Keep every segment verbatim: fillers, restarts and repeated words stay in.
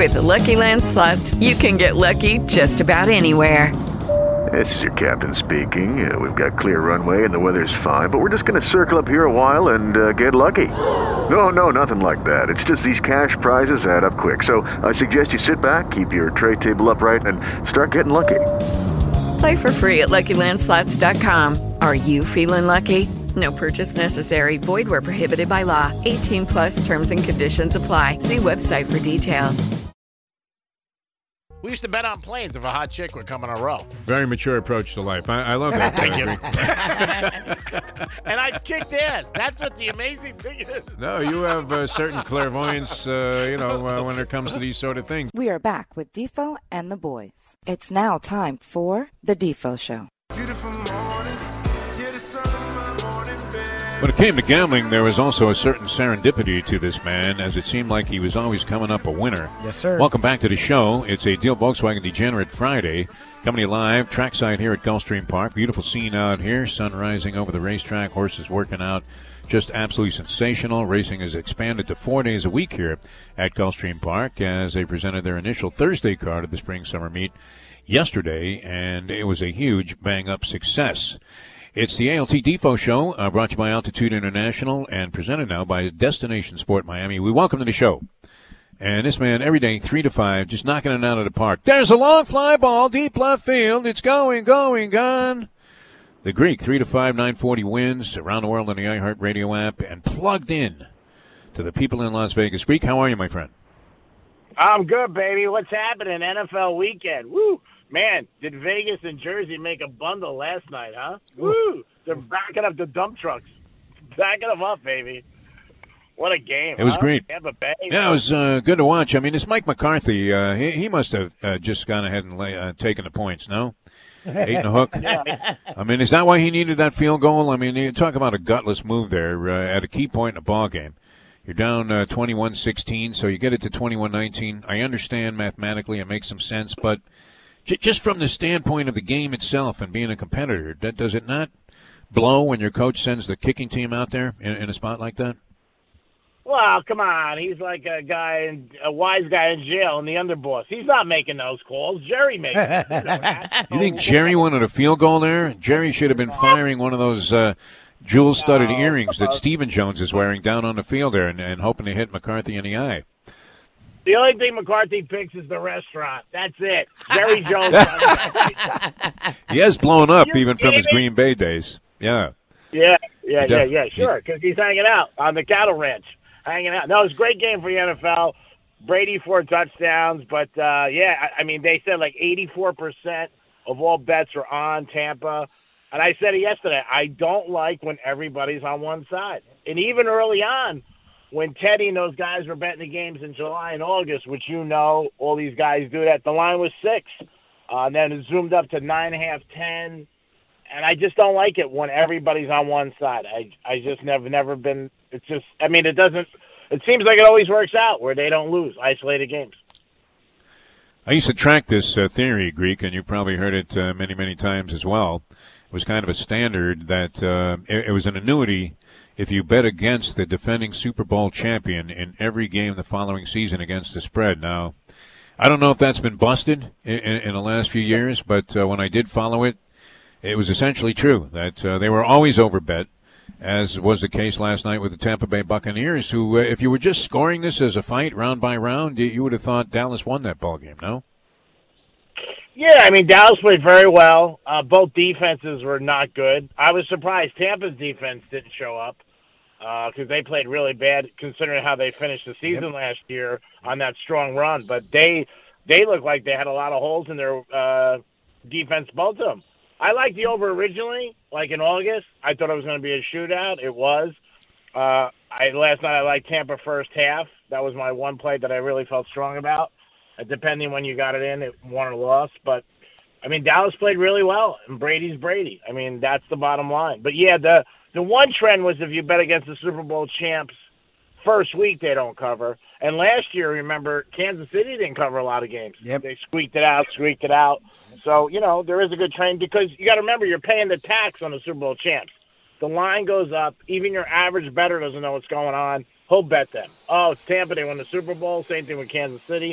With the Lucky Land Slots, you can get lucky just about anywhere. This is your captain speaking. Uh, we've got clear runway and the weather's fine, but we're just going to circle up here a while and uh, get lucky. No, no, nothing like that. It's just these cash prizes add up quick. So I suggest you sit back, keep your tray table upright, and start getting lucky. Play for free at Lucky Land Slots dot com. Are you feeling lucky? No purchase necessary. Void where prohibited by law. eighteen plus terms and conditions apply. See website for details. We used to bet on planes if a hot chick would come in a row. Very mature approach to life. I, I love that. Thank you. And I've kicked ass. That's what the amazing thing is. No, you have a certain clairvoyance, uh, you know, uh, when it comes to these sort of things. We are back with Defo and the boys. It's now time for The Defo Show. Beautiful morning, yeah, the sun in my morning bed. When it came to gambling, there was also a certain serendipity to this man, as it seemed like he was always coming up a winner. Yes, sir. Welcome back to the show. It's a Deal Volkswagen Degenerate Friday. Coming to you live, trackside here at Gulfstream Park. Beautiful scene out here, sun rising over the racetrack, horses working out. Just absolutely sensational. Racing has expanded to four days a week here at Gulfstream Park as they presented their initial Thursday card of the Spring Summer Meet yesterday, and it was a huge bang-up success. It's the A L T Defo Show, uh, brought to you by Altitude International and presented now by Destination Sport Miami. We welcome to the show. And this man, every day, three to five, just knocking it out of the park. There's a long fly ball, deep left field. It's going, going, gone. The Greek, three to five, nine forty wins around the world on the iHeartRadio app and plugged in to the people in Las Vegas. Greek, how are you, my friend? I'm good, baby. What's happening? N F L weekend. Woo! Man, did Vegas and Jersey make a bundle last night, huh? Woo! They're backing up the dump trucks. Backing them up, baby. What a game, It was huh? great. Tampa Bay. Yeah, it was uh, good to watch. I mean, it's Mike McCarthy. Uh, he, he must have uh, just gone ahead and lay, uh, taken the points, no? Eight and a hook. Yeah. I mean, is that why he needed that field goal? I mean, you talk about a gutless move there uh, at a key point in a ball game. You're down uh, twenty-one sixteen, so you get it to twenty-one nineteen. I understand mathematically it makes some sense, but j- just from the standpoint of the game itself and being a competitor, that, does it not blow when your coach sends the kicking team out there in, in a spot like that? Well, come on. He's like a guy, in, a wise guy in jail and the underboss. He's not making those calls. Jerry makes them. You know that. You think Jerry wanted a field goal there? Jerry should have been firing one of those uh, jewel-studded No. earrings that Stephen Jones is wearing down on the field there and, and hoping to hit McCarthy in the eye. The only thing McCarthy picks is the restaurant. That's it. Jerry Jones. He has blown up You even from his kidding? Green Bay days. Yeah. Yeah, yeah, yeah, Def- yeah, sure, because he's hanging out on the cattle ranch. Hanging out. No, it was a great game for the N F L. Brady, four touchdowns. But, uh, yeah, I, I mean, they said like eighty-four percent of all bets are on Tampa. And I said it yesterday, I don't like when everybody's on one side. And even early on, when Teddy and those guys were betting the games in July and August, which you know, all these guys do that, the line was six. Uh, and then it zoomed up to nine and a half, ten. And I just don't like it when everybody's on one side. I I just never never been. It's just. I mean, it doesn't. It seems like it always works out where they don't lose isolated games. I used to track this uh, theory, Greek, and you've probably heard it uh, many, many times as well. It was kind of a standard that uh, it, it was an annuity if you bet against the defending Super Bowl champion in every game the following season against the spread. Now, I don't know if that's been busted in, in, in the last few years, but uh, when I did follow it, it was essentially true that uh, they were always overbet, as was the case last night with the Tampa Bay Buccaneers, who, uh, if you were just scoring this as a fight round by round, you, you would have thought Dallas won that ball game, no? Yeah, I mean, Dallas played very well. Uh, both defenses were not good. I was surprised Tampa's defense didn't show up because uh, they played really bad considering how they finished the season yep. last year on that strong run. But they they looked like they had a lot of holes in their uh, defense, both of them. I liked the over originally, like in August. I thought it was going to be a shootout. It was. Uh, I last night I liked Tampa first half. That was my one play that I really felt strong about. Uh, depending when you got it in, it won or lost. But, I mean, Dallas played really well, and Brady's Brady. I mean, that's the bottom line. But, yeah, the, the one trend was if you bet against the Super Bowl champs, first week they don't cover. And last year, remember, Kansas City didn't cover a lot of games. Yep. They squeaked it out, squeaked it out. So, you know, there is a good trend because you got to remember you're paying the tax on the Super Bowl champs. The line goes up. Even your average bettor doesn't know what's going on. He'll bet them. Oh, it's Tampa. They won the Super Bowl. Same thing with Kansas City.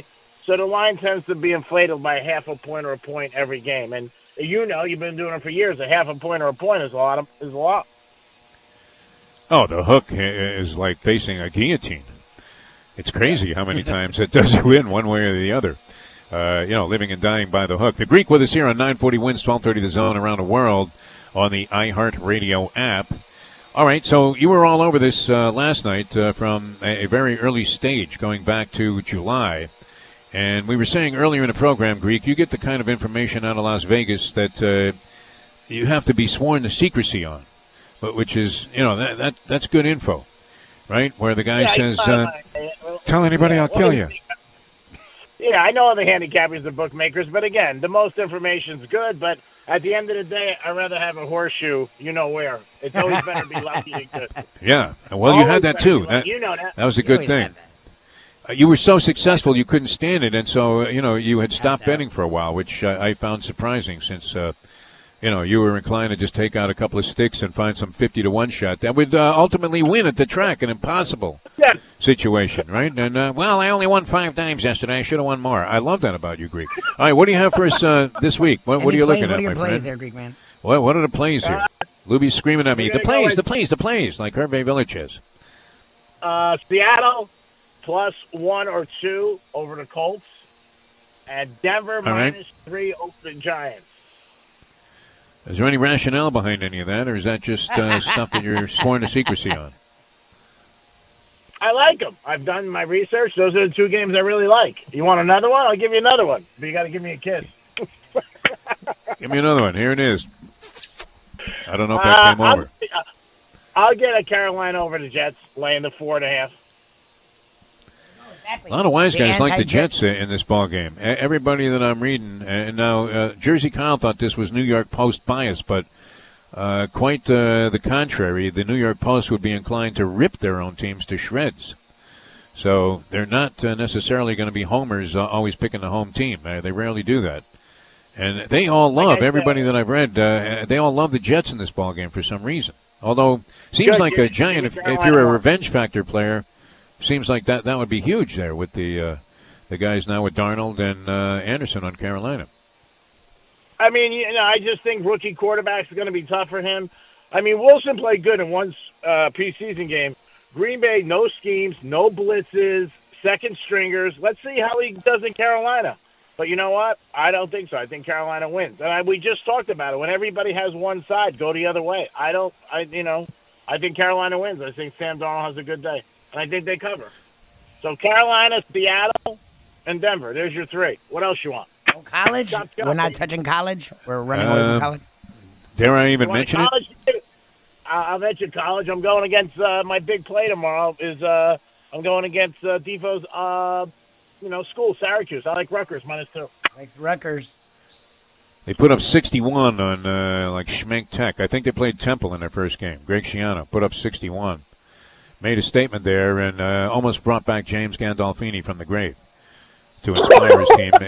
So the line tends to be inflated by half a point or a point every game. And you know, you've been doing it for years. A half a point or a point is a lot. Of, is a lot. Oh, the hook is like facing a guillotine. It's crazy how many times it does win one way or the other. Uh, you know, living and dying by the hook. The Greek with us here on nine forty Wins, twelve thirty The Zone around the world on the iHeartRadio app. All right, so you were all over this uh, last night uh, from a, a very early stage going back to July. And we were saying earlier in the program, Greek, you get the kind of information out of Las Vegas that uh, you have to be sworn to secrecy on, but which is, you know, that, that that's good info, right? Where the guy yeah, says, uh, uh, tell anybody yeah, I'll kill you. Yeah, I know the handicappers and bookmakers, but again, the most information's good, but at the end of the day, I'd rather have a horseshoe, you know where. It's always better to be lucky than good. Yeah, well, you always had that too. That, you know that. That was a good thing. Uh, you were so successful you couldn't stand it, and so, uh, you know, you had stopped betting for a while, which uh, I found surprising since, uh, you know, you were inclined to just take out a couple of sticks and find some fifty to one shot. That would uh, ultimately win at the track, an impossible yeah. situation, right? And, uh, well, I only won five times yesterday. I should have won more. I love that about you, Greek. All right, what do you have for us uh, this week? What, what are you plays, looking what at, are your my plays friend? there, Greek man? What, what are the plays here? Uh, Luby's screaming at me, the go plays, with- the plays, the plays, like Hervé Villachez. Uh, Seattle plus one or two over the Colts, and Denver right. minus three over the Giants. Is there any rationale behind any of that, or is that just uh, stuff that you're sworn to secrecy on? I like them. I've done my research. Those are the two games I really like. You want another one? I'll give you another one. But you got to give me a kiss. Give me another one. Here it is. I don't know if that Uh, came over. I'll, I'll get a Carolina over the Jets, laying the four and a half. A lot of wise The guys like the anti-Jet- Jets uh, in this ball game. E- Everybody that I'm reading, and now uh, Jersey Kyle thought this was New York Post bias, but uh, quite uh, the contrary. The New York Post would be inclined to rip their own teams to shreds. So they're not uh, necessarily going to be homers uh, always picking the home team. Uh, they rarely do that. And they all love, Like I everybody said- that I've read, uh, they all love the Jets in this ball game for some reason. Although, seems Good, like give a me- giant, give me if, if Carolina you're a one. revenge factor player, seems like that, that would be huge there with the uh, the guys now with Darnold and uh, Anderson on Carolina. I mean, you know, I just think rookie quarterbacks are going to be tough for him. I mean, Wilson played good in one uh, preseason game. Green Bay, no schemes, no blitzes, second stringers. Let's see how he does in Carolina. But you know what? I don't think so. I think Carolina wins. And I, we just talked about it. When everybody has one side, go the other way. I don't, I you know, I think Carolina wins. I think Sam Darnold has a good day. And I think they cover. So Carolina, Seattle, and Denver. There's your three. What else you want? Oh, college? Stop, stop. We're not touching college? We're running away Uh, from college? Dare I even You want mention it? college? I- I'll mention college. I'm going against uh, my big play tomorrow. Is uh, I'm going against uh, Defoe's, uh, you know, school, Syracuse. I like Rutgers minus two. Like Rutgers. They put up sixty-one on uh, like Schmenk Tech. I think they played Temple in their first game. Greg Schiano put up sixty-one. Made a statement there and uh, almost brought back James Gandolfini from the grave to inspire his team.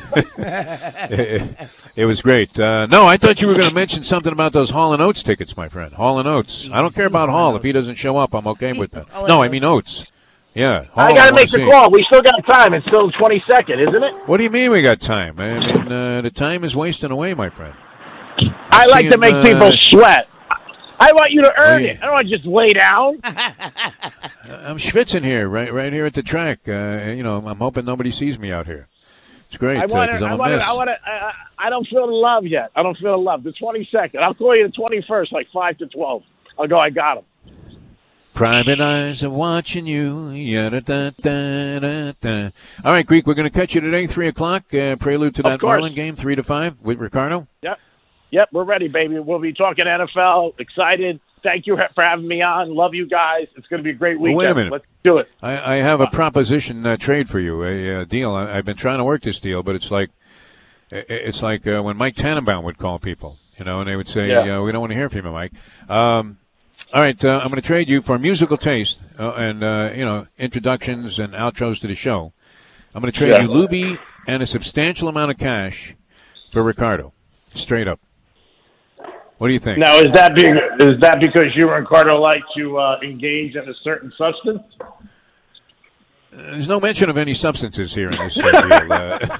it, it was great. Uh, no, I thought you were going to mention something about those Hall and Oates tickets, my friend. Hall and Oates. I don't care about Hall. If he doesn't show up, I'm okay with that. No, I mean Oates. Yeah. Hall, I got to wanna make the see. call. We still got time. It's still the twenty-second, isn't it? What do you mean we got time? I mean, uh, the time is wasting away, my friend. I like to seeing, make uh, people sweat. I want you to earn yeah. it. I don't want to just lay down. I'm schwitzing here, right, right here at the track. Uh, you know, I'm hoping nobody sees me out here. It's great I want because to. I'm I a want to. mess. I want to. I, I don't feel the love yet. I don't feel the love. The twenty-second. I'll call you the twenty-first, like five to twelve. I'll go. I got him. Private eyes are watching you. Da, da, da, da, da. All right, Greek, we're going to catch you today, three o'clock. Uh, prelude to Of that course. Marlin game, three to five with Ricardo. Yep. Yep. We're ready, baby. We'll be talking N F L. Excited. Thank you for having me on. Love you guys. It's going to be a great Well, weekend. wait a minute. Let's do it. I, I have a proposition uh, trade for you, a, uh deal. I, I've been trying to work this deal, but it's like i- it's like uh, when Mike Tannenbaum would call people, you know, and they would say, Yeah. uh, "We don't want to hear from you, Mike." Um, all right, uh, I'm going to trade you for musical taste uh, and uh, you know introductions and outros to the show. I'm going to trade Yeah. you Luby and a substantial amount of cash for Ricardo, straight up. What do you think? Now, is that being, is that because you and Ricardo like to uh, engage in a certain substance? There's no mention of any substances here in this uh, deal. Uh,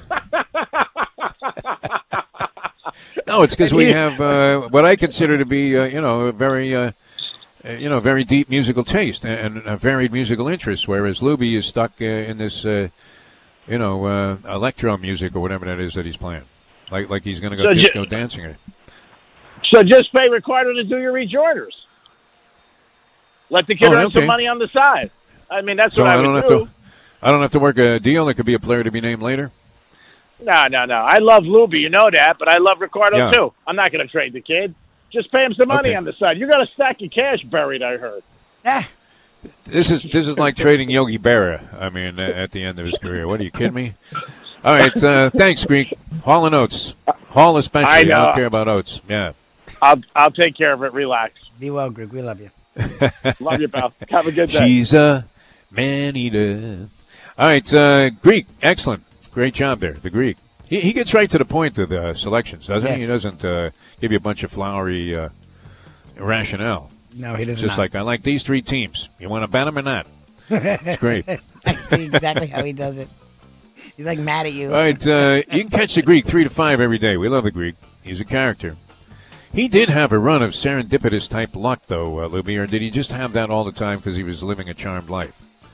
no, it's because we have uh, what I consider to be, uh, you know, a very, uh, you know, very deep musical taste and a varied musical interest, whereas Luby is stuck uh, in this, uh, you know, uh, electro music or whatever that is that he's playing, like like he's going to go So disco ju- dancing it. So just pay Ricardo to do your rejoinders. Let the kid Oh, earn okay. some money on the side. I mean, that's So what I, I don't would have do. to, I don't have to work a deal. There could be a player to be named later. No, no, no. I love Luby, you know that, but I love Ricardo Yeah. too. I'm not going to trade the kid. Just pay him some money Okay. on the side. You got a stack of cash buried, I heard. Ah, This is this is like trading Yogi Berra. I mean, uh, at the end of his career. What are you kidding me? All right, uh, thanks, Greek. Hall and Oates. Hall especially. I I, know. don't care about Oates. Yeah. I'll I'll take care of it. Relax. be well, Greg. We love you. Love you, pal. Have a good day. She's a man-eater. All right, uh, Greek. Excellent. Great job there, the Greek. He, he gets right to the point of the selections, doesn't Yes. he? He doesn't uh, give you a bunch of flowery uh, rationale. No, he It's doesn't. just like, I like these three teams. You want to bet them or not? It's great. actually exactly how he does it. He's like mad at you. All right, uh, you can catch the Greek three to five every day. We love the Greek. He's a character. He did have a run of serendipitous type luck, though, uh, Luby, or did he just have that all the time because he was living a charmed life?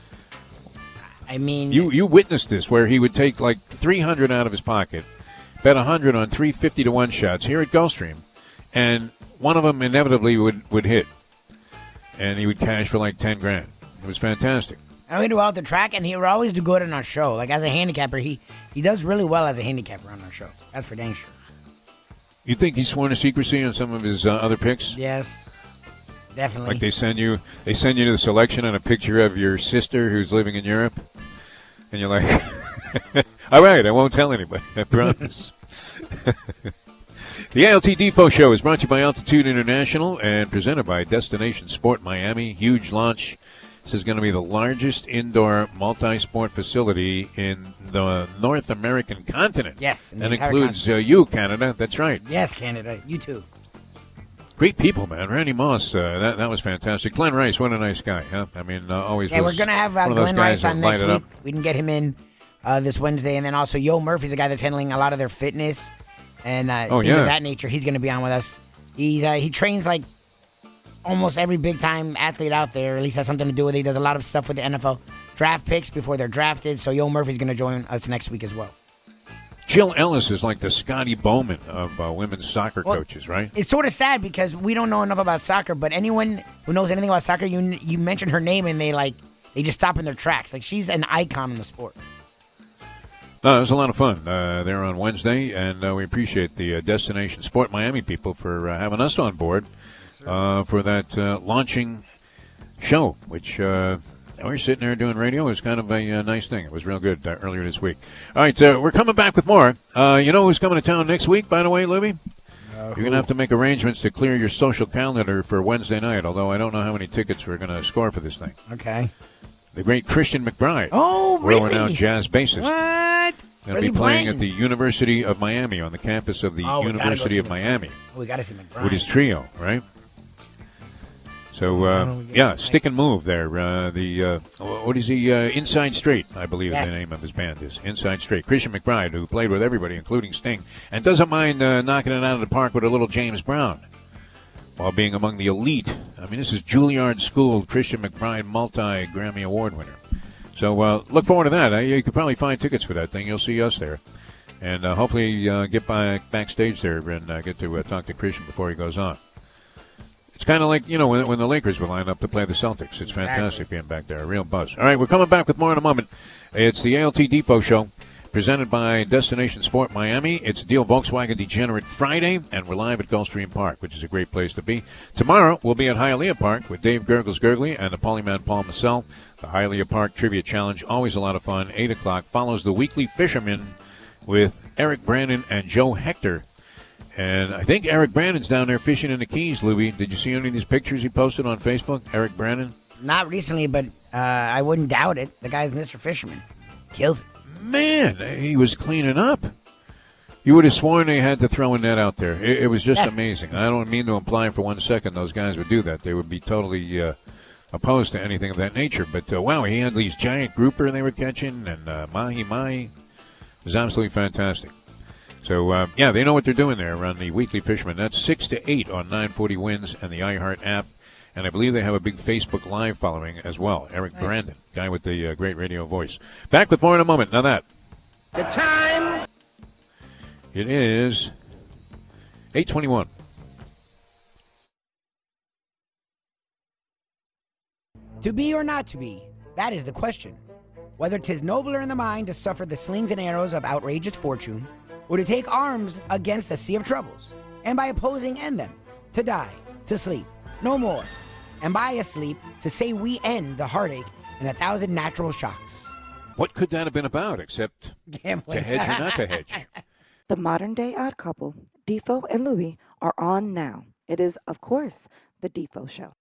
I mean, You you witnessed this, where he would take like three hundred out of his pocket, bet one hundred on three fifty to one shots here at Gulfstream, and one of them inevitably would, would hit, and he would cash for like ten grand. It was fantastic. I mean, do well at the track, and he would always do good on our show. Like as a handicapper, he he does really well as a handicapper on our show. That's for dang sure. You think he's sworn to secrecy on some of his uh, other picks? Yes, definitely. Like they send you, they send you to the selection on a picture of your sister who's living in Europe, and you're like, "All right, I won't tell anybody. I promise." The A L T Defo Show is brought to you by Altitude International and presented by Destination Sport Miami. Huge launch. This is going to be the largest indoor multi-sport facility in the North American continent. Yes, in the and entire includes uh, you, Canada. That's right. Yes, Canada. You too. Great people, man. Randy Moss, uh, that that was fantastic. Glenn Rice, what a nice guy, huh? I mean, uh, always. Yeah, was we're gonna have uh, one of those Glenn guys Rice on that next light it week. up. We can get him in uh, this Wednesday, and then also Yo Murphy's a guy that's handling a lot of their fitness and uh, Oh, things yeah. of that nature. He's gonna be on with us. He's uh, he trains like almost every big time athlete out there. At least has something to do with it. He does a lot of stuff with the N F L draft picks before they're drafted. So Yo Murphy's gonna join us next week as well. Jill Ellis is like the Scotty Bowman of uh, women's soccer Well, coaches, right? It's sort of sad because we don't know enough about soccer, but anyone who knows anything about soccer, you you mention her name and they like they just stop in their tracks. Like she's an icon in the sport. No, it was a lot of fun. Uh, they're on Wednesday, and uh, we appreciate the uh, Destination Sport Miami people for uh, having us on board uh, for that uh, launching show, which uh, we were sitting there doing radio. It was kind of a uh, nice thing. It was real good uh, earlier this week. All right, uh, we're coming back with more. Uh, you know who's coming to town next week, by the way, Luby? Uh, You're going to have to make arrangements to clear your social calendar for Wednesday night, although I don't know how many tickets we're going to score for this thing. Okay. The great Christian McBride. Oh, really? World-renowned jazz bassist. What? Going Where's to he be playing playing? at the University of Miami on the campus of the Oh, we gotta go University see of McBride. Miami Oh, we got to see McBride. with his trio, right? So, Why uh, don't we get yeah, Mike? stick and move there. Uh, the uh, what is he? Uh, Inside Straight, I believe Yes. the name of his band is. Inside Straight. Christian McBride, who played with everybody, including Sting, and doesn't mind uh, knocking it out of the park with a little James Brown while being among the elite. I mean, this is Juilliard School, Christian McBride, multi-Grammy Award winner. So uh, look forward to that. Uh, you could probably find tickets for that thing. You'll see us there. And uh, hopefully uh, get by, backstage there and uh, get to uh, talk to Christian before he goes on. It's kind of like, you know, when, when the Lakers were lined up to play the Celtics. It's fantastic being back there. A real buzz. All right, we're coming back with more in a moment. It's the A L T Defo Show, presented by Destination Sport Miami. It's Deal Volkswagen Degenerate Friday, and we're live at Gulfstream Park, which is a great place to be. Tomorrow, we'll be at Hialeah Park with Dave Gurgles Gurgley and the Polyman Paul Massell. The Hialeah Park Trivia Challenge, always a lot of fun. eight o'clock follows the Weekly Fisherman with Eric Brandon and Joe Hector. And I think Eric Brandon's down there fishing in the Keys, Louie. Did you see any of these pictures he posted on Facebook? Eric Brandon? Not recently, but uh, I wouldn't doubt it. The guy's Mister Fisherman. Kills it. Man, he was cleaning up. You would have sworn they had to throw a net out there. It, it was just Yeah. amazing. I don't mean to imply for one second those guys would do that. They would be totally uh, opposed to anything of that nature. But, uh, wow, he had these giant grouper they were catching, and uh, mahi-mahi. It was absolutely fantastic. So, uh, yeah, they know what they're doing there on the Weekly Fisherman. That's six to eight on nine forty Wins and the iHeart app. And I believe they have a big Facebook Live following as well. Eric nice. Brandon, guy with the uh, great radio voice. Back with more in a moment. Now that. The time. It is eight twenty-one. To be or not to be, that is the question. Whether 'tis nobler in the mind to suffer the slings and arrows of outrageous fortune, or to take arms against a sea of troubles, and by opposing end them, to die, to sleep, no more, and by asleep to say we end the heartache and a thousand natural shocks. What could that have been about except Gambling. To hedge or not to hedge? The modern day odd couple, Defo and Louie, are on now. It is, of course, the Defo Show.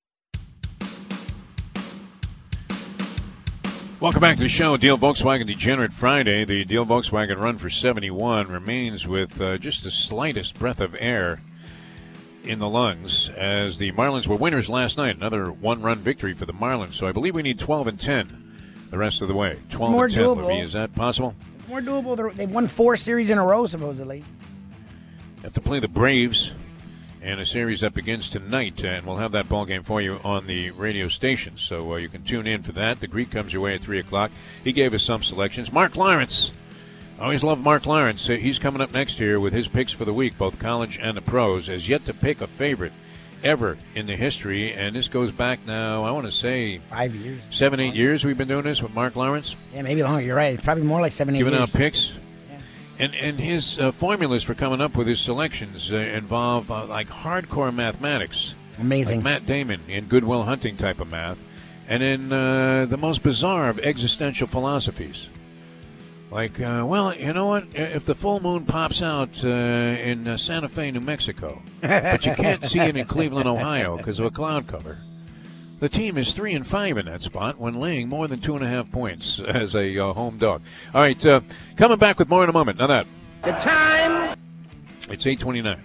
Welcome back to the show. Deal Volkswagen Degenerate Friday. The Deal Volkswagen Run for seventy-one remains with uh, just the slightest breath of air in the lungs as the Marlins were winners last night. Another one-run victory for the Marlins. So I believe we need twelve and ten the rest of the way. twelve More and ten, doable. Louis. Is that possible? More doable. They're- They've won four series in a row, supposedly. Have to play the Braves in a series that begins tonight, and we'll have that ball game for you on the radio station. So uh, you can tune in for that. The Greek comes your way at three o'clock. He gave us some selections. Mark Lawrence. I always love Mark Lawrence. Uh, He's coming up next year with his picks for the week, both college and the pros. Has yet to pick a favorite ever in the history, and this goes back now, I want to say, Five years. seven, eight years we've been doing this with Mark Lawrence. Yeah, maybe longer. You're right. It's probably more like seven, eight Giving years. out picks. Yeah. And and his uh, formulas for coming up with his selections uh, involve uh, like hardcore mathematics. Amazing. Like Matt Damon in Good Will Hunting type of math. And then uh, the most bizarre of existential philosophies. Like, uh, well, you know what? If the full moon pops out uh, in uh, Santa Fe, New Mexico, but you can't see it in Cleveland, Ohio because of a cloud cover, the team is three and five in that spot when laying more than two and a half points as a uh, home dog. All right, uh, coming back with more in a moment. Now that. The time. It's eight twenty-nine.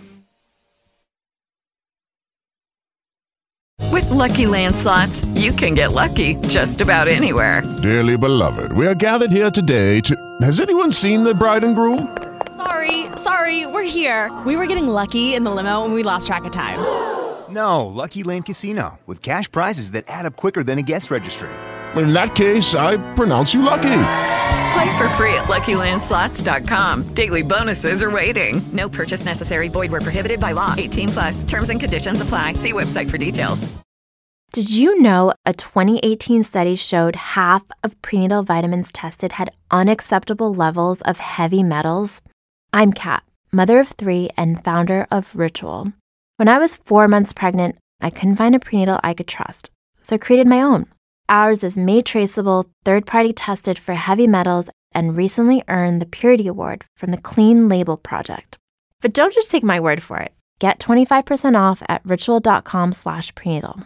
With Lucky Land Slots, you can get lucky just about anywhere. Dearly beloved, we are gathered here today to... Has anyone seen the bride and groom? Sorry, sorry, we're here. We were getting lucky in the limo and we lost track of time. No, Lucky Land Casino, with cash prizes that add up quicker than a guest registry. In that case, I pronounce you lucky. Play for free at Lucky Land Slots dot com. Daily bonuses are waiting. No purchase necessary. Void where prohibited by law. eighteen plus. Terms and conditions apply. See website for details. Did you know a twenty eighteen study showed half of prenatal vitamins tested had unacceptable levels of heavy metals? I'm Kat, mother of three and founder of Ritual. When I was four months pregnant, I couldn't find a prenatal I could trust, so I created my own. Ours is made traceable, third-party tested for heavy metals, and recently earned the Purity Award from the Clean Label Project. But don't just take my word for it. Get twenty-five percent off at ritual.com slash prenatal.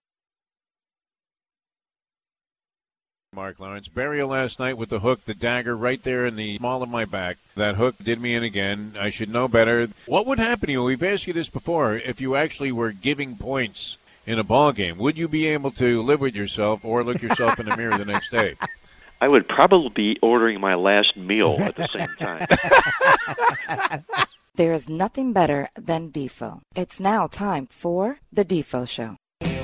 Mark Lawrence. Burial last night with the hook, the dagger right there in the small of my back. That hook did me in again. I should know better. What would happen to you? We've asked you this before. If you actually were giving points in a ball game, would you be able to live with yourself or look yourself in the mirror the next day? I would probably be ordering my last meal at the same time. There is nothing better than Defo. It's now time for the Defo Show.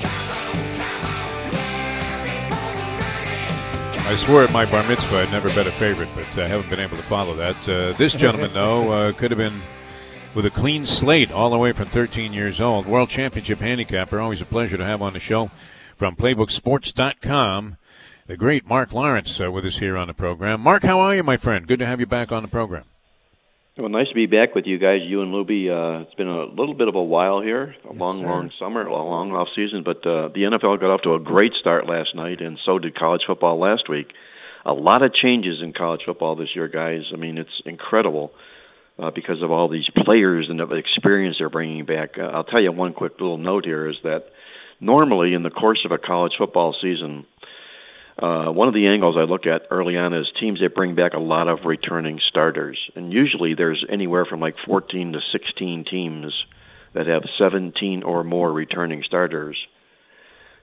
I swore at my bar mitzvah I'd never bet a favorite, but I haven't been able to follow that. Uh, this gentleman, though, uh, could have been with a clean slate all the way from thirteen years old. World Championship handicapper, always a pleasure to have on the show. From playbook sports dot com, the great Mark Lawrence uh, with us here on the program. Mark, how are you, my friend? Good to have you back on the program. Well, nice to be back with you guys, you and Luby. Uh, it's been a little bit of a while here, a Yes, long, sir. long summer, a long off season, but uh, the N F L got off to a great start last night, and so did college football last week. A lot of changes in college football this year, guys. I mean, it's incredible uh, because of all these players and the experience they're bringing back. Uh, I'll tell you one quick little note here is that normally in the course of a college football season, Uh, one of the angles I look at early on is teams that bring back a lot of returning starters. And usually there's anywhere from like fourteen to sixteen teams that have seventeen or more returning starters.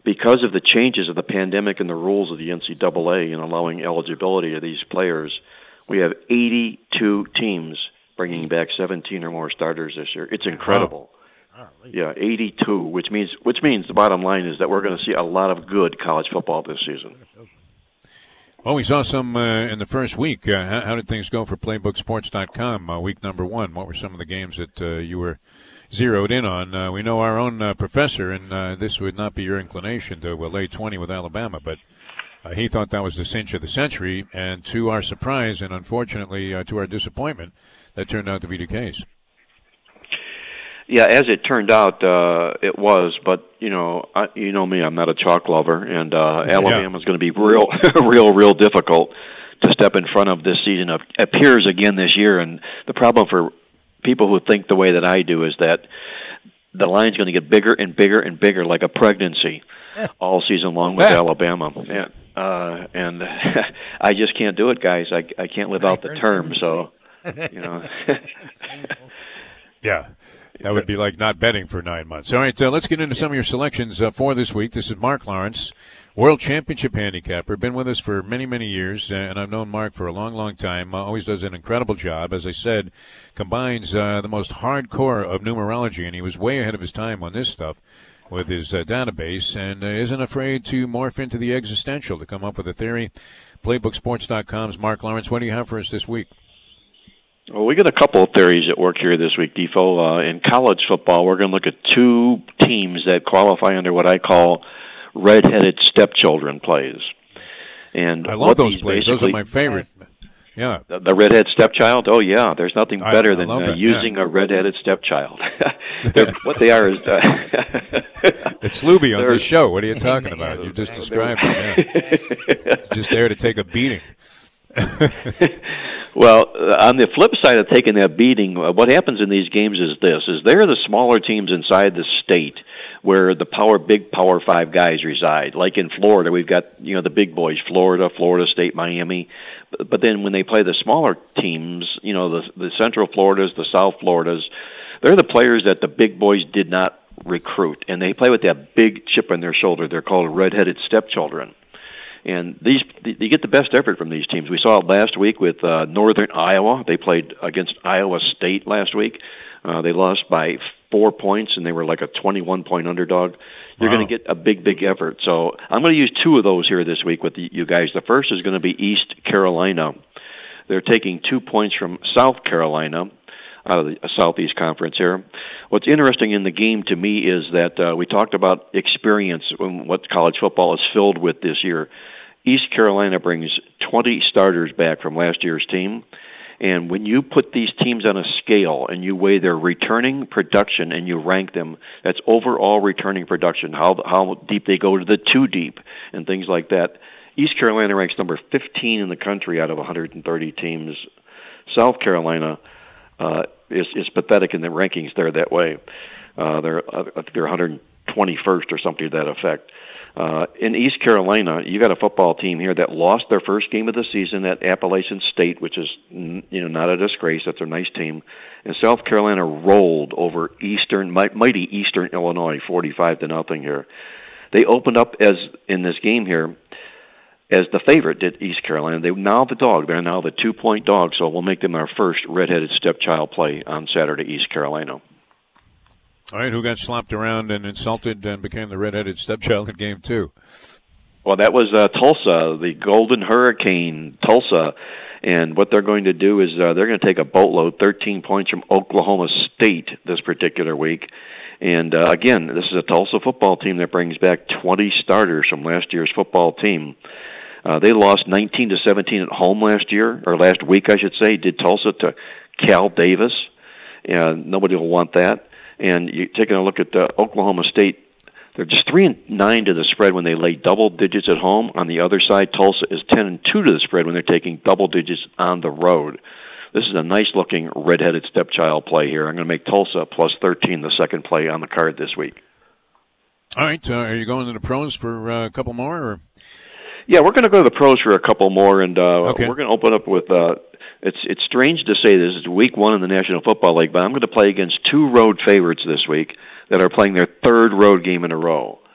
because of the changes of the pandemic and the rules of the N C double A and allowing eligibility to these players, we have eighty-two teams bringing back seventeen or more starters this year. It's incredible. Wow. Yeah, eighty-two, which means which means the bottom line is that we're going to see a lot of good college football this season. Well, we saw some uh, in the first week. Uh, how, how did things go for Playbook Sports dot com, uh, week number one? What were some of the games that uh, you were zeroed in on? Uh, we know our own uh, professor, and uh, this would not be your inclination to uh, lay twenty with Alabama, but uh, he thought that was the cinch of the century, and to our surprise and unfortunately uh, to our disappointment, that turned out to be the case. Yeah, as it turned out, uh, it was. But you know, I, you know me, I'm not a chalk lover, and uh, Alabama's going to be real, real, real difficult to step in front of this season. It appears again this year, and the problem for people who think the way that I do is that the line's going to get bigger and bigger and bigger, like a pregnancy, all season long with Yeah. Alabama. And, uh, and I just can't do it, guys. I I can't live out the term, so you know. Yeah. That would be like not betting for nine months. All right, uh, let's get into some of your selections uh, for this week. This is Mark Lawrence, World Championship handicapper. Been with us for many, many years, uh, and I've known Mark for a long, long time. Uh, always does an incredible job. As I said, combines uh, the most hardcore of numerology, and he was way ahead of his time on this stuff with his uh, database, and uh, isn't afraid to morph into the existential to come up with a theory. Playbook Sports dot com's Mark Lawrence, what do you have for us this week? Well, we got a couple of theories at work here this week, Defo. Uh, in college football, we're going to look at two teams that qualify under what I call red-headed stepchildren plays. And I love those plays. Those are my favorite. Yeah. The, the redhead stepchild? Oh, yeah. There's nothing I- better I than love uh, that, using yeah. a redheaded stepchild. They're- what they are is... Uh, It's Luby on they're- this show. What are you talking about? You just described it. Yeah. Just there to take a beating. Well, uh, on the flip side of taking that beating, uh, what happens in these games is this, is they're the smaller teams inside the state where the power, big Power Five guys reside. Like in Florida, we've got, you know, the big boys, Florida, Florida State, Miami. But, but then when they play the smaller teams, you know, the, the Central Floridas, the South Floridas, they're the players that the big boys did not recruit. And they play with that big chip on their shoulder. They're called red-headed stepchildren. And these, you get the best effort from these teams. We saw it last week with uh, Northern Iowa. They played against Iowa State last week. Uh, they lost by four points, and they were like a twenty-one point underdog. You're Wow. going to get a big, big effort. So I'm going to use two of those here this week with the, you guys. The first is going to be East Carolina. They're taking two points from South Carolina out of the Southeast Conference here. What's interesting in the game to me is that uh, we talked about experience and what college football is filled with this year. East Carolina brings twenty starters back from last year's team. And when you put these teams on a scale and you weigh their returning production and you rank them, that's overall returning production, how how deep they go to the two deep and things like that. East Carolina ranks number fifteen in the country out of one hundred thirty teams. South Carolina uh, is, is pathetic in the rankings there that way. Uh, they're, I think they're one hundred twenty-first or something to that effect. Uh, in East Carolina, you got a football team here that lost their first game of the season at Appalachian State, which is, you know, not a disgrace. That's a nice team. And South Carolina rolled over Eastern, mighty Eastern Illinois, forty-five to nothing here. They opened up as in this game here as the favorite, did East Carolina. They're now the dog. They're now the two-point dog, so we'll make them our first red-headed stepchild play on Saturday, East Carolina. All right, who got slopped around and insulted and became the red-headed stepchild in game two? Well, that was uh, Tulsa, the Golden Hurricane, Tulsa. And what they're going to do is uh, they're going to take a boatload, thirteen points from Oklahoma State this particular week. And, uh, again, this is a Tulsa football team that brings back twenty starters from last year's football team. Uh, they lost nineteen to seventeen at home last year, or last week, I should say, did Tulsa to Cal Davis. And nobody will want that. And you're taking a look at uh, Oklahoma State, they're just three and nine to the spread when they lay double digits at home. On the other side, Tulsa is ten and two to the spread when they're taking double digits on the road. This is a nice-looking red-headed stepchild play here. I'm going to make Tulsa plus thirteen the second play on the card this week. All right, uh, are you going to the pros for uh, a couple more? Or? Yeah, we're going to go to the pros for a couple more, and uh, okay. we're going to open up with. Uh, it's it's strange to say this. It's week one in the National Football League, but I'm going to play against two road favorites this week that are playing their third road game in a row.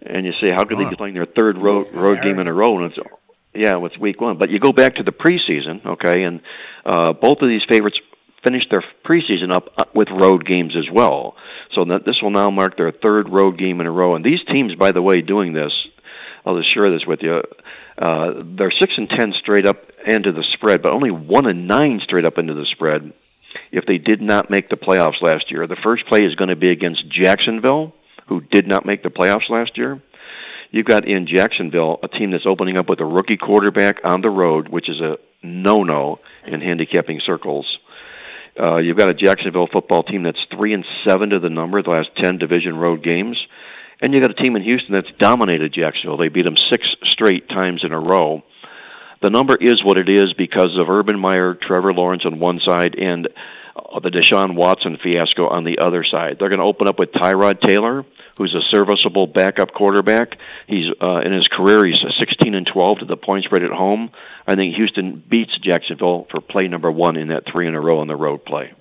And you say, how could Wow. they be playing their third road road game in a row? And it's yeah, it's week one. But you go back to the preseason, okay, and uh, both of these favorites finished their preseason up with road games as well. So that this will now mark their third road game in a row. And these teams, by the way, doing this, I'll just share this with you. Uh, they're six and ten straight up into the spread, but only one and nine straight up into the spread. If they did not make the playoffs last year, the first play is going to be against Jacksonville, who did not make the playoffs last year. You've got in Jacksonville a team that's opening up with a rookie quarterback on the road, which is a no-no in handicapping circles. Uh, you've got a Jacksonville football team that's three and seven to the number the last ten division road games, and you've got a team in Houston that's dominated Jacksonville. They beat them six straight times in a row. The number is what it is because of Urban Meyer, Trevor Lawrence on one side, and the Deshaun Watson fiasco on the other side. They're going to open up with Tyrod Taylor, who's a serviceable backup quarterback. He's uh, in his career, he's sixteen and twelve to the point spread at home. I think Houston beats Jacksonville for play number one in that three in a row on the road play.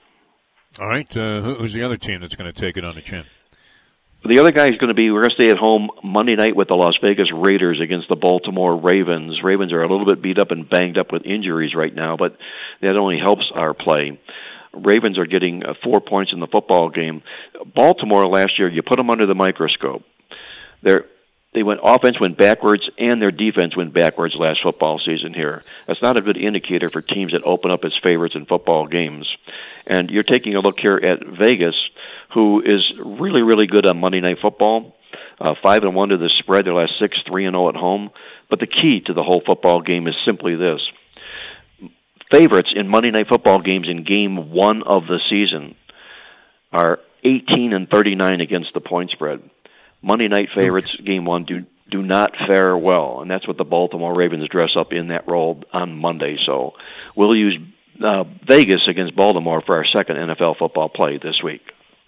All right, uh, who, who's the other team that's going to take it on the chin? The other guy is going to be, we're going to stay at home Monday night with the Las Vegas Raiders against the Baltimore Ravens. Ravens are a little bit beat up and banged up with injuries right now, but that only helps our play. Ravens are getting uh, four points in the football game. Baltimore last year, you put them under the microscope. They're, they went offense went backwards, and their defense went backwards last football season here. That's not a good indicator for teams that open up as favorites in football games. And you're taking a look here at Vegas, who is really, really good on Monday Night Football. Uh, five and one to the spread. Their last six, three and zero at home. But the key to the whole football game is simply this: favorites in Monday Night Football games in Game One of the season are eighteen and thirty-nine against the point spread. Monday Night favorites Game One do do not fare well, and that's what the Baltimore Ravens dress up in that role on Monday. So we'll use uh, Vegas against Baltimore for our second N F L football play this week.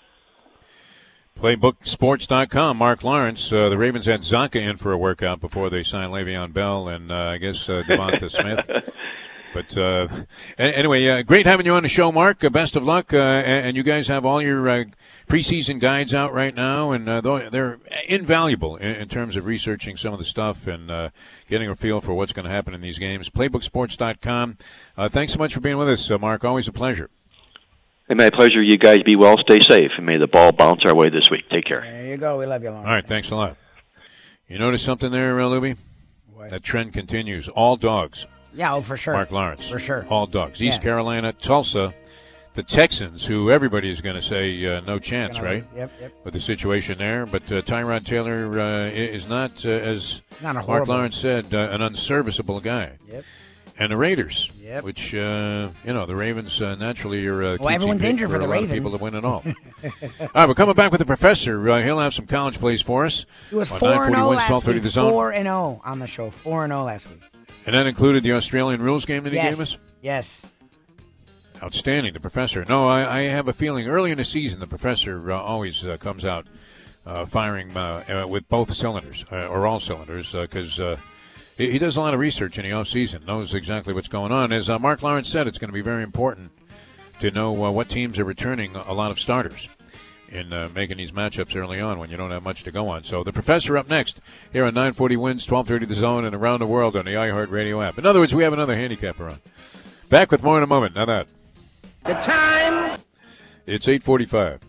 Playbook Sports dot com, Mark Lawrence. Uh, the Ravens had Zonka in for a workout before they signed Le'Veon Bell and uh, I guess uh, Devonta Smith. But uh, anyway, uh, great having you on the show, Mark. Uh, best of luck. Uh, and, and you guys have all your uh, preseason guides out right now, and uh, they're invaluable in, in terms of researching some of the stuff and uh, getting a feel for what's going to happen in these games. Playbook Sports dot com. Uh, thanks so much for being with us, uh, Mark. Always a pleasure. Hey, my pleasure. You guys be well, stay safe, and may the ball bounce our way this week. Take care. There you go. We love you, Lawrence. All right, thanks a lot. You notice something there, uh, Luby? What? That trend continues. All dogs. Yeah, oh, for sure. Mark Lawrence. For sure. All dogs. East Yeah. Carolina, Tulsa, the Texans, who everybody is going to say uh, no chance, Gonna right? lose. Yep, yep. With the situation there. But uh, Tyrod Taylor uh, is not, uh, as Not a Mark horrible- Lawrence said, uh, an unserviceable guy. Yep. And the Raiders, Yep. which, uh, you know, the Ravens uh, naturally are uh, Well, keep everyone's secret injured for the a lot of Ravens. people that win it all. All right, we're coming back with the professor. Uh, he'll have some college plays for us. He was on four and nine forty zero Wins, last twelve thirty week. The Zone. Four and zero on the show. Four and zero last week. And that included the Australian rules game that he Yes. gave us? Yes. Outstanding, the professor. No, I, I have a feeling early in the season the professor uh, always uh, comes out uh, firing uh, uh, with both cylinders, uh, or all cylinders, because uh, uh, he, he does a lot of research in the offseason, knows exactly what's going on. As uh, Mark Lawrence said, it's going to be very important to know uh, what teams are returning a lot of starters in uh, making these matchups early on when you don't have much to go on. So the professor up next here on nine forty Wins, twelve thirty The Zone, and around the world on the iHeartRadio app. In other words, we have another handicapper on. Back with more in a moment. Now that. The time. It's eight forty-five.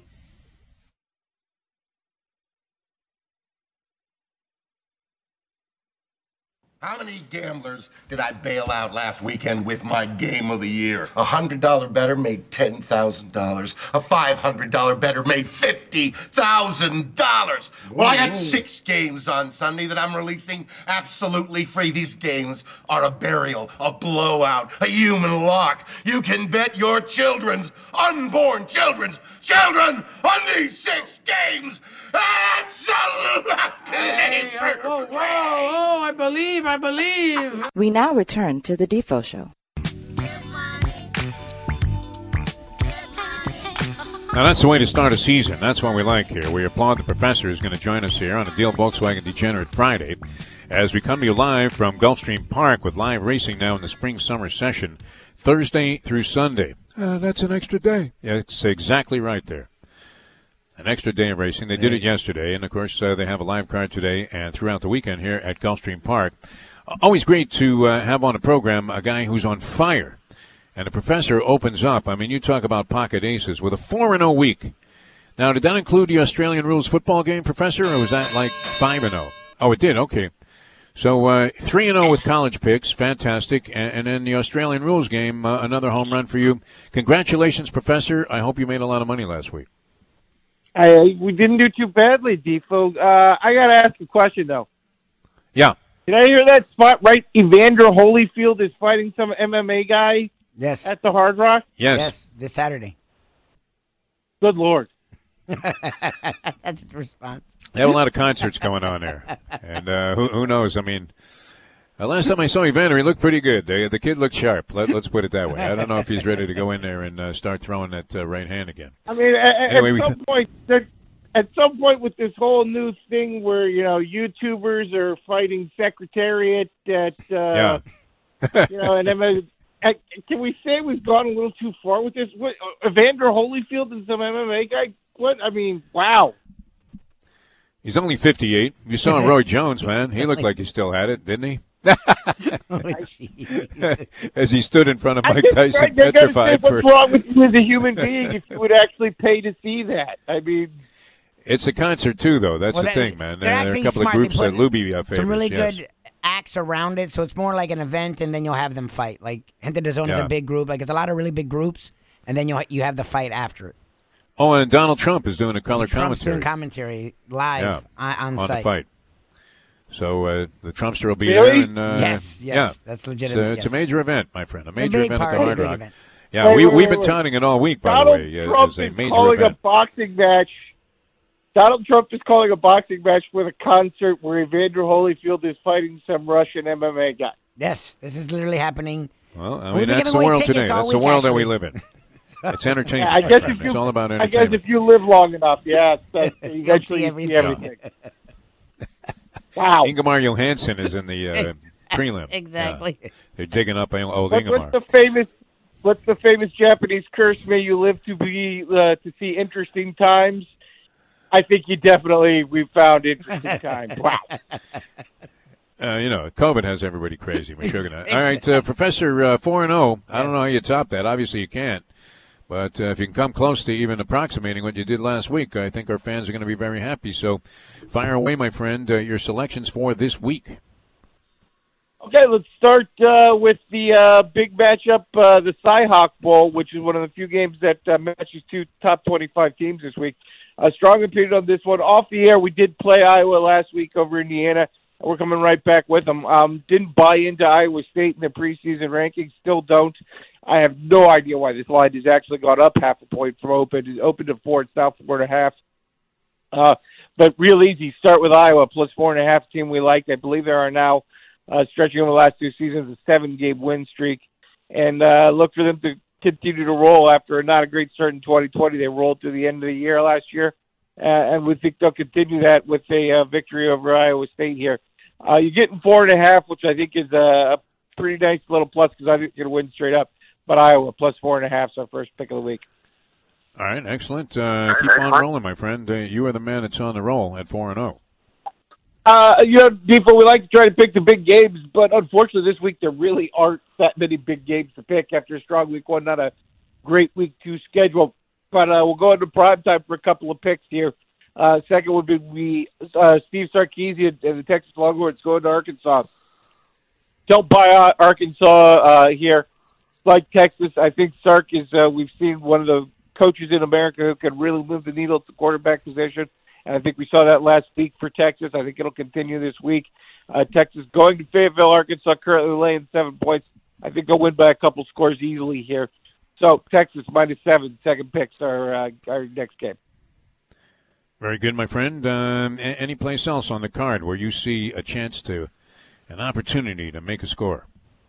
How many gamblers did I bail out last weekend with my game of the year? A one hundred dollar bettor made ten thousand dollars. A five hundred dollar bettor made fifty thousand dollars. Well, I got six games on Sunday that I'm releasing absolutely free. These games are a burial, a blowout, a human lock. You can bet your children's, unborn children's, children on these six games. Absolutely free. Whoa, whoa, whoa, I believe, I believe. We now return to the Defo Show. Now, that's the way to start a season. That's what we like here. We applaud the professor who's going to join us here on a Deal Volkswagen Degenerate Friday as we come to you live from Gulfstream Park with live racing now in the spring-summer session, Thursday through Sunday. Uh, that's an extra day. Yeah, it's exactly right there. An extra day of racing. They did it yesterday, and of course uh, they have a live card today and throughout the weekend here at Gulfstream Park. Always great to uh, have on the program a guy who's on fire. And the professor opens up. I mean, you talk about pocket aces with a four and oh week. Now, did that include the Australian rules football game, Professor, or was that like five and oh? Oh, it did. Okay. So uh, three and oh with college picks. Fantastic. And, and then the Australian rules game, uh, another home run for you. Congratulations, Professor. I hope you made a lot of money last week. I, we didn't do too badly, Defo. Uh, I got to ask a question, though. Yeah. Did I hear that spot right? Evander Holyfield is fighting some M M A guy Yes. at the Hard Rock? Yes. Yes, this Saturday. Good Lord. That's the response. They have a lot of concerts going on there. And uh, who, who knows? I mean, uh, last time I saw Evander, he looked pretty good. The, the kid looked sharp. Let, let's put it that way. I don't know if he's ready to go in there and uh, start throwing that uh, right hand again. I mean, at, Anyway, at some we- point, there, at some point with this whole new thing where, you know, YouTubers are fighting Secretariat at, uh, Yeah. you know, and then, uh, can we say we've gone a little too far with this? What, Evander Holyfield is some M M A guy? What? I mean, wow. He's only fifty-eight. You saw Roy Jones, man. He looked like he still had it, didn't he? As he stood in front of Mike Tyson, Right, they gotta say petrified for. what's wrong with you as a human being if you would actually pay to see that? I mean, It's a concert too, though. That's Well, the that- thing, man. they're There are a actually couple smart. of They groups that put Luby uh, favors. some really yes. good acts around it, so it's more like an event, and then you'll have them fight. Like Gente de Zone is Yeah. a big group. Like it's a lot of really big groups, and then you you have the fight after it. Oh, and Donald Trump is doing a color Trump's commentary. doing commentary live Yeah, on, on on site. the fight. So uh, the Trumpster will be Really? there. And, uh, Yes, yes, yeah. that's It's, legitimate, a, it's yes. a major event, my friend. A a major big event part, at the a Hard big Rock. event. Yeah, Wait, we, wait, we've wait, been wait. touting it all week, by Donald the way, uh, Trump as a is major calling event. a boxing match. Donald Trump is calling a boxing match with a concert where Evander Holyfield is fighting some Russian M M A guy. Yes, this is literally happening. Well, I We've mean, been that's giving the away world tickets today. all That's the week, world that we actually. live in. It's entertainment. Yeah, I my guess friend. if you, It's all about I guess entertainment. if you live long enough, yeah, it's, uh, you You'll eventually see see everything. everything. Wow. Ingemar Johansson is in the uh, Ex- prelim. Exactly. Yeah. They're digging up old What, Ingemar. what's the famous? What's the famous Japanese curse? May you live to be uh, to see interesting times. I think you definitely we found interesting times. Wow. Uh, you know, COVID has everybody crazy. Meshuggah. All right, uh, Professor, uh, four and oh. I don't know how you top that. Obviously, you can't. But uh, if you can come close to even approximating what you did last week, I think our fans are going to be very happy. So fire away, my friend, uh, your selections for this week. Okay, let's start uh, with the uh, big matchup, uh, the Cyhawk Bowl, which is one of the few games that uh, matches two top twenty-five teams this week. Uh, strong opinion on this one. Off the air, we did play Iowa last week over Indiana. We're coming right back with them. Um, didn't buy into Iowa State in the preseason rankings. Still don't. I have no idea why this line has actually gone up half a point from open. It's open to four. It's now four and a half. Uh, but real easy. Start with Iowa plus four and a half. Team we liked. I believe there are now uh, stretching over the last two seasons a seven-game win streak, and uh, look for them to continue to roll after a not a great start in twenty twenty. They rolled to the end of the year last year, uh, and we think they'll continue that with a uh, victory over Iowa State here. Uh, you're getting four and a half, which I think is a, a pretty nice little plus because I think you're going to win straight up. But Iowa plus four and a half is our first pick of the week. All right, excellent. Uh, keep on rolling, my friend. Uh, you are the man that's on the roll at four and oh. Uh, you know, Deepo, we like to try to pick the big games, but unfortunately this week there really aren't that many big games to pick after a strong week one, not a great week two schedule. But uh, we'll go into prime time for a couple of picks here. Uh, second would be we, uh, Steve Sarkisian and the Texas Longhorns going to Arkansas. Don't buy uh, Arkansas uh, here. Like Texas, I think Sark is, uh, we've seen one of the coaches in America who can really move the needle at the quarterback position. And I think we saw that last week for Texas. I think it'll continue this week. Uh, Texas going to Fayetteville, Arkansas, currently laying seven points. I think they'll win by a couple scores easily here. So Texas minus seven, second picks are uh, our next game. Very good, my friend. Um, a- any place else on the card where you see a chance to, an opportunity to make a score?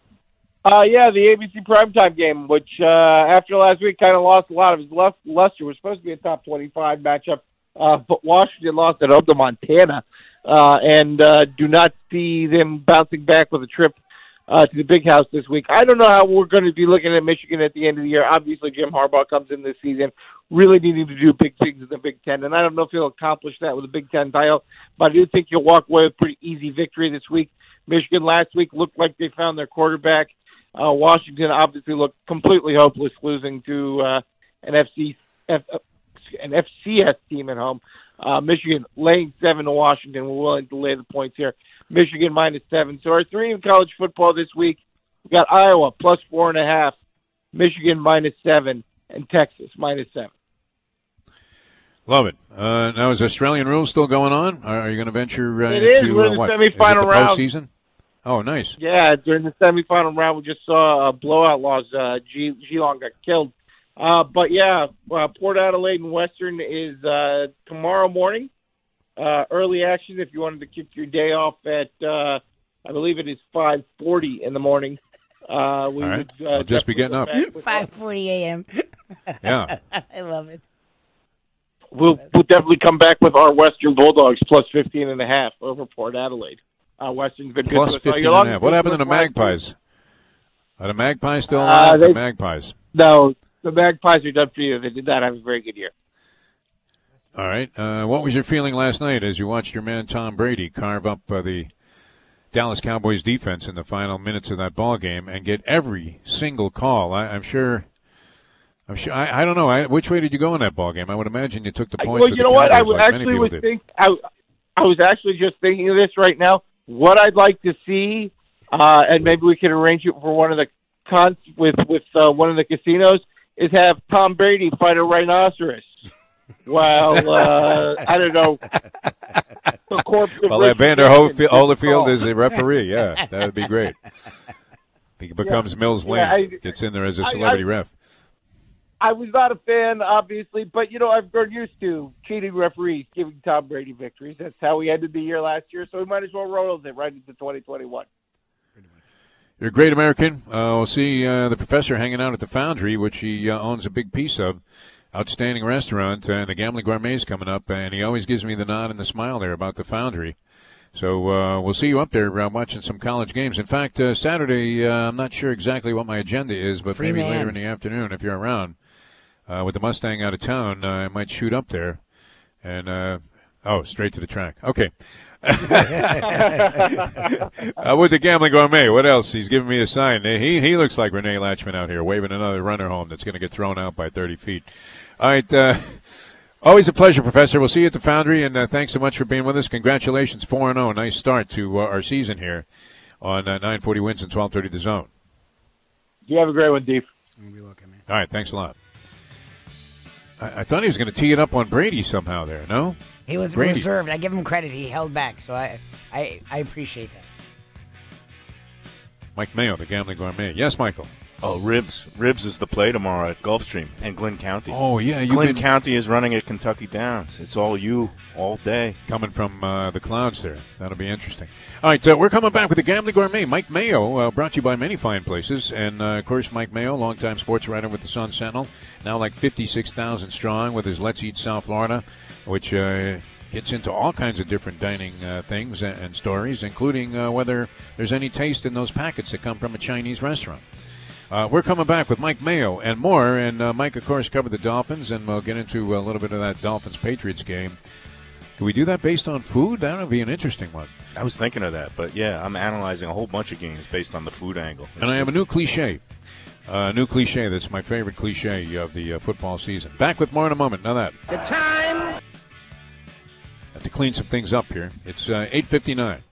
Uh, yeah, the A B C primetime game, which uh, after last week kind of lost a lot of his lust- luster. Was supposed to be a top twenty-five matchup, uh, but Washington lost at home to Montana, uh, and uh, do not see them bouncing back with a trip uh, to the Big House this week. I don't know how we're going to be looking at Michigan at the end of the year. Obviously, Jim Harbaugh comes in this season really needing to do big things in the Big Ten, and I don't know if he'll accomplish that with the Big Ten title, but I do think he'll walk away with a pretty easy victory this week. Michigan last week looked like they found their quarterback. Uh, Washington obviously looked completely hopeless, losing to uh, an F C F, an F C S team at home. Uh, Michigan laying seven to Washington. We're willing to lay the points here. Michigan minus seven. So our three in college football this week, we got Iowa plus four and a half, Michigan minus seven, and Texas minus seven. Love it. Uh, now, is Australian rules still going on? Are you going to venture uh, it into is. We're uh, in the what? semifinal Is it the round. Postseason? Oh, nice. Yeah, during the semifinal round, we just saw uh, blowout loss. Uh, G- Geelong got killed. Uh, but, yeah, uh, Port Adelaide and Western is uh, tomorrow morning. Uh, early action if you wanted to kick your day off at, uh, I believe it is five forty in the morning. Uh, we All right. would, uh, I'll just be getting up. five forty a.m. Yeah. I love it. We'll, we'll definitely come back with our Western Bulldogs plus fifteen and a half over Port Adelaide. Uh, Western's been Plus good to us. fifteen and a half. What happened to the Magpies? Are the Magpies still Uh, alive? they- the Magpies. No, the Magpies are done for you. They did not have a very good year. All right. Uh, what was your feeling last night as you watched your man Tom Brady carve up uh, the Dallas Cowboys defense in the final minutes of that ball game and get every single call? I, I'm sure. I'm sure. I, I don't know. I, which way did you go in that ball game? I would imagine you took the I- points. well, for you the know what? I Cowboys was like many actually people was did. think I, I was actually just thinking of this right now. What I'd like to see, uh, and maybe we can arrange it for one of the cons with with uh, one of the casinos, is have Tom Brady fight a rhinoceros. Well, uh, I don't know. The corpse of Well, Richard Evander Nixon Holyfield, is Holyfield called. is a referee. Yeah, that would be great. He becomes Yeah. Mills Lane. Yeah, I- Gets in there as a I- celebrity I- ref. I was not a fan, obviously, but, you know, I've grown used to cheating referees giving Tom Brady victories. That's how we ended the year last year, so we might as well roll with it right into twenty twenty-one. You're a great American. Uh, we'll see uh, the professor hanging out at the Foundry, which he uh, owns a big piece of. Outstanding restaurant, uh, and the Gambling Gourmet is coming up, and he always gives me the nod and the smile there about the Foundry. So uh, we'll see you up there uh, watching some college games. In fact, uh, Saturday, uh, I'm not sure exactly what my agenda is, but Free maybe man. later in the afternoon, if you're around, uh, with the Mustang out of town, uh, I might shoot up there. And, uh, oh, straight to the track. Okay. uh, with the Gambling Gourmet, what else? He's giving me a sign. He he looks like Renee Latchman out here waving another runner home that's going to get thrown out by thirty feet. All right. Uh, always a pleasure, Professor. We'll see you at the Foundry, and uh, thanks so much for being with us. Congratulations, four and oh. Nice start to uh, our season here on uh, nine forty Wins and twelve thirty The Zone. You have a great one, Dave. All right. Thanks a lot. I, I thought he was going to tee it up on Brady somehow there, no? He was Brady. reserved. I give him credit. He held back, so I, I, I appreciate that. Mike Mayo, the Gambling Gourmet. Yes, Michael. Oh, Ribs. Ribs is the play tomorrow at Gulfstream and Glynn County. Oh, yeah. You've Glynn been County is running at Kentucky Downs. It's all you all day. coming from uh, the clouds there. That'll be interesting. All right, so we're coming back with the Gambling Gourmet. Mike Mayo, uh, brought to you by many fine places. And, uh, of course, Mike Mayo, longtime sports writer with the Sun Sentinel, now like fifty-six thousand strong with his Let's Eat South Florida, which uh, gets into all kinds of different dining uh, things and, and stories, including uh, whether there's any taste in those packets that come from a Chinese restaurant. Uh, we're coming back with Mike Mayo and more. And uh, Mike, of course, covered the Dolphins, and we'll get into a little bit of that Dolphins-Patriots game. Can we do that based on food? That would be an interesting one. I was thinking of that, but yeah, I'm analyzing a whole bunch of games based on the food angle. It's And I have a good. new cliche. A uh, new cliche that's my favorite cliche of the uh, football season. Back with more in a moment. Now that. The time. Have to clean some things up here. It's uh, eight fifty-nine.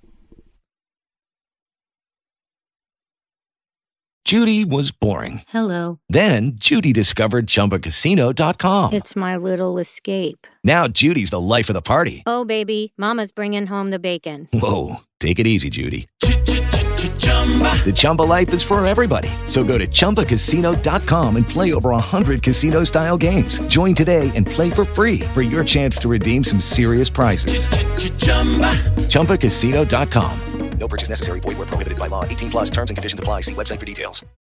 Judy was boring. Hello. Then Judy discovered Chumba Casino dot com. It's my little escape. Now Judy's the life of the party. Oh, baby, mama's bringing home the bacon. Whoa, take it easy, Judy. The Chumba life is for everybody. So go to Chumba Casino dot com and play over one hundred casino-style games. Join today and play for free for your chance to redeem some serious prizes. Chumba Casino dot com. No purchase necessary. Void where prohibited by law. eighteen plus terms and conditions apply. See website for details.